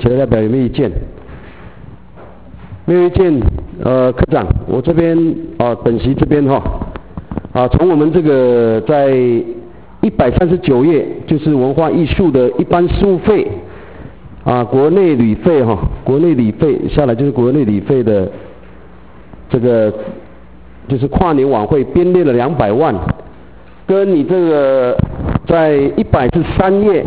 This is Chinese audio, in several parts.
其他代表有没有意见？没有意见，科长，我这边本席这边从我们这个在139页，就是文化艺术的一般事务费国内旅费国内旅费下来就是国内旅费的这个就是跨年晚会编列了200万，跟你这个在113页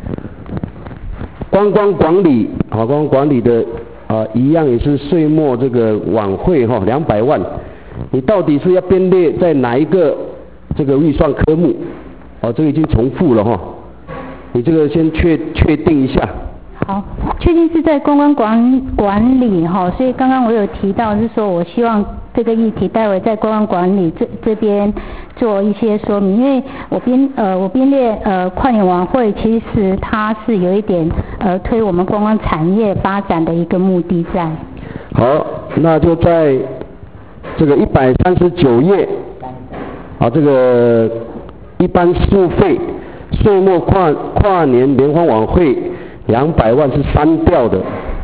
观光管理观光管理的一样也是岁末这个晚会200万，你到底是要编列在哪一个这个预算科目？这个已经重复了你这个先确定一下。 好，确定是在观光管理所以刚刚我有提到是说我希望这个议题待会在观光管理这边做一些说明，因为我编列跨年晚会，其实它是有一点推我们观光产业发展的一个目的在。 好，那就在这个139页这个一般事务费岁末跨年联欢晚会200万是删掉的。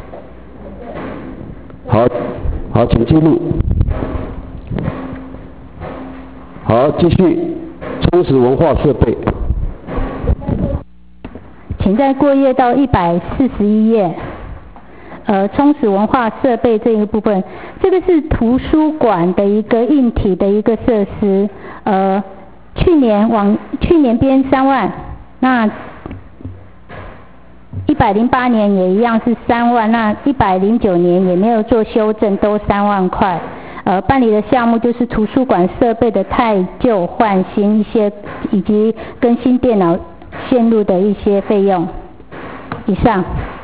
好，请记录。好，继续。充实文化设备。 请再过页到141页。充实文化设备这一部分，这个是图书馆的一个硬体的一个设施。去年编3万，那108年也一样是3万，那109年也没有做修正，都3万块。办理的项目就是图书馆设备的汰旧换新以及更新电脑线路的一些费用。以上。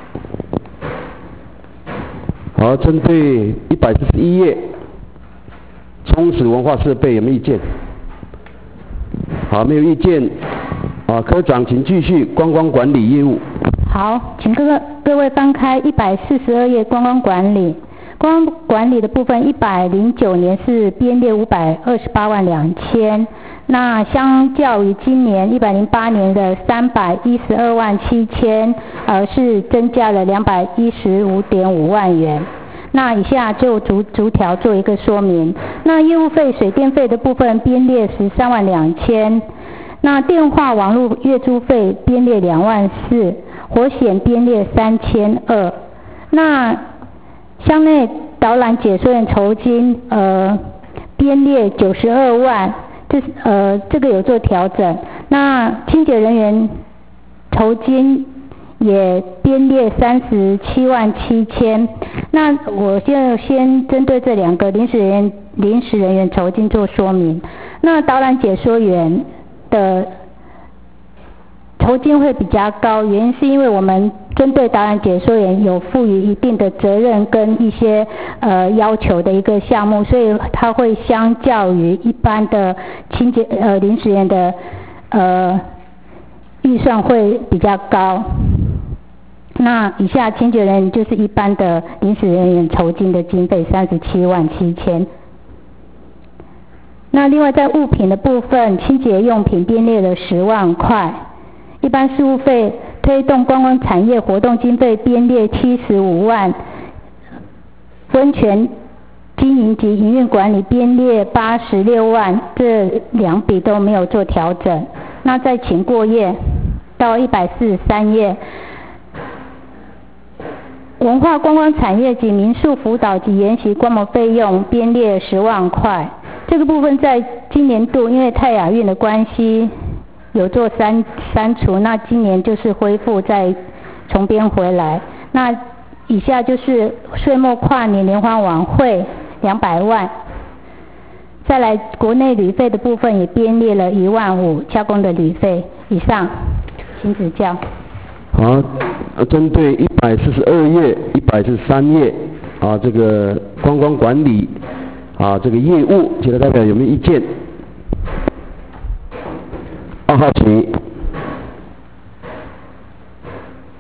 好，针对141页充实文化设备有没有意见？好，没有意见。科长请继续观光管理业务。 好，请各位翻开142页观光管理。观光管理的部分，109年是编列528万2千，那相较于今年108年的312万7千，是增加了215.5万元。那以下就逐条做一个说明。那业务费、水电费的部分编列13万2千，那电话网络月租费编列2万4，火险编列3200。那乡内导览解说员酬金编列92万，这个有做调整。那清洁人员酬金也编列37万7千。那我就先针对这2个临时人员酬金做说明。那导览解说员的酬金会比较高，原因是因为我们针对导览解说员有赋予一定的责任跟一些要求的一个项目，所以它会相较于一般的清洁临时员的预算会比较高。那以下清洁人员就是一般的临时人员酬金的经费37万7千。那另外在物品的部分，清洁用品编列了10万块。一般事务费推动观光产业活动经费编列75万，温泉经营及营运管理编列86万，这2笔都没有做调整。那再请过页到143页，文化观光产业及民宿辅导及研习观摩费用编列10万块。这个部分在今年度因为泰雅运的关系有做删除，那今年就是恢复再重编回来。那以下就是岁末跨年联欢晚会200万，再来国内旅费的部分也编列了1万5，加工的旅费。以上，请指教。 好，针对142页、143页这个观光管理这个业务，其他代表有没有意见？2号请。